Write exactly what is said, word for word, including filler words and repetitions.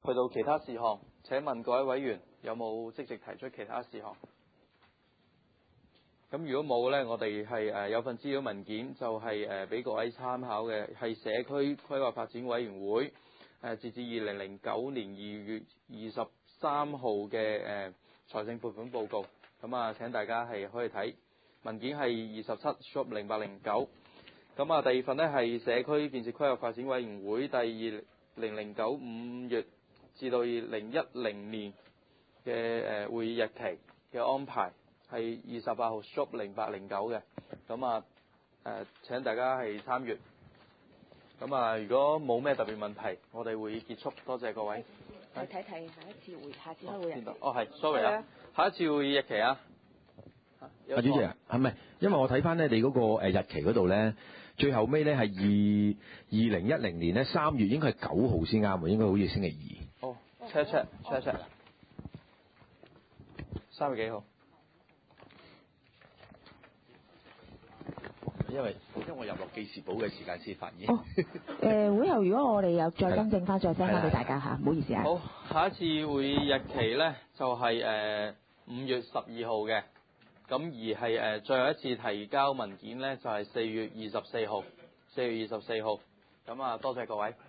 去到其他事項，請問各位委員有冇積極提出其他事項？咁如果冇呢，我哋係誒有份資料文件，就係誒俾各位參考嘅，係社區規劃發展委員會誒截至二零零九年二月二十三號嘅誒財政撥款報告。咁啊，請大家係可以睇文件係二十七 shop 零八零九。咁啊，第二份呢係社區建設規劃發展委員會第二零零九五月至到二零一零年嘅誒會議日期嘅安排。係二十八號 shop 零八零九嘅，咁啊誒請大家係參閱。咁啊，如果冇咩特別問題，我哋會結束。多謝各位。 睇睇睇下一次會，下次開會日期。 哦係 ，sorry 啊，下一次會議日期啊。 啊，主席啊，係咪？因為我睇翻咧你嗰個誒日期嗰度咧，最後尾咧係二二零一零年咧三月，應該係九號先啱喎，應該好似星期二。 哦 check check check check。三月幾號？ 因為因為我入落記事簿嘅時間先發現。 哦，誒、呃、會後如果我哋有再更正翻，再 send 翻俾大家嚇，唔好意思啊。 好，下一次會議日期咧就係誒五月十二號嘅，咁而係誒、呃、最後一次提交文件咧就係、是、四月二十四號，四月二十四號。咁啊，多謝各位。